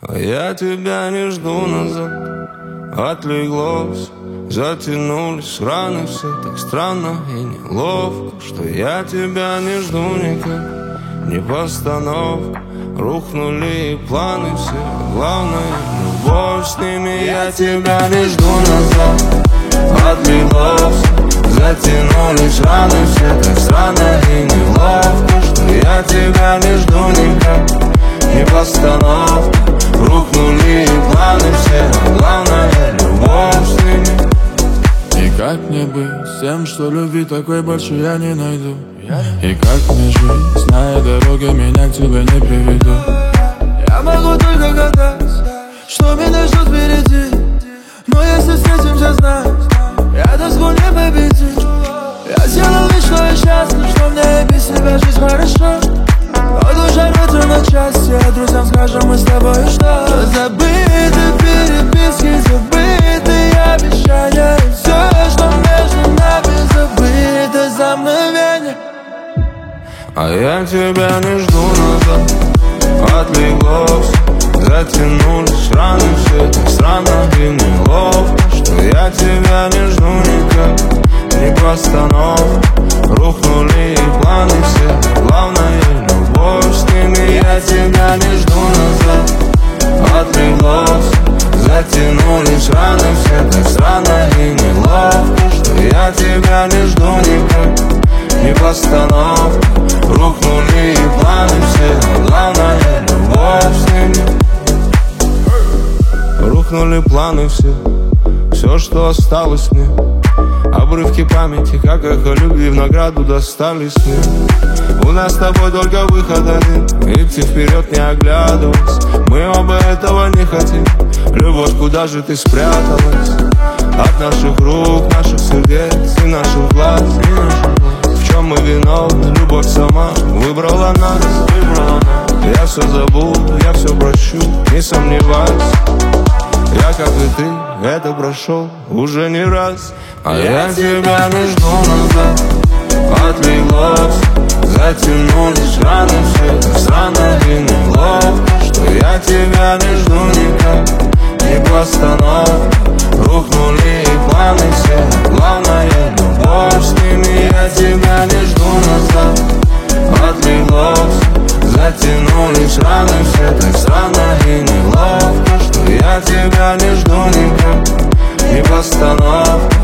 А я тебя не жду назад. Отлеглось, затянулись раны все так странно и неловко, что я тебя не жду никак. Не постановка, рухнули и планы все. Главное, любовь с ними. Я тебя не жду назад. Отлеглось, затянулись раны все так странно и неловко, что я тебя не жду никак. Не постановка, рухнули и планы все. Главное, любовь с ними. И как мне быть с тем, что любви такой больше я не найду? И как мне жить, зная дороги, меня к тебе не приведу? Я могу только гадать, что меня ждет впереди. Но если встретимся, знай, я тоску не победить. Я сделал вид, что я счастлив, что мне без себя жить хорошо. Но душа рвется на части, а друзьям скажем мы с тобой что? Забыты переписки, забыты обещания. И все, что между нами, забыто за мгновение. А я тебя не жду назад. Отлеглось, затянулись раны все так странно и неловко, что я тебя не жду никак. Не постановка, рухнули и планы все. Главное, любовь с ними. Я тебя не жду назад. Отлеглось, затянулись раны все так странно и неловко, что я тебя не жду никак. Не постановка, рухнули и планы все. Главное, любовь с ними. Рухнули планы все, все, что осталось мне. Обрывки памяти, как эхо любви, в награду достались мне. У нас с тобой только выход один, идти вперед не оглядываясь. Мы оба этого не хотим. Любовь, куда же ты спряталась? От наших рук, наших сердец и наших глаз. В чем мы виновны? Любовь сама выбрала нас. Я все забуду, я все прощу, не сомневайся. Я, как и ты, это прошел уже не раз. А я тебя не жду назад. Отлеглось, затянулись раны все так странно и неловко, что я тебя не жду никак. Не постановка, рухнули и планы все. Главное, любовь с ними. Я тебя не жду назад. Отлеглось, затянулись раны все так странно и неловко, что я тебя не жду никак. Не постановка,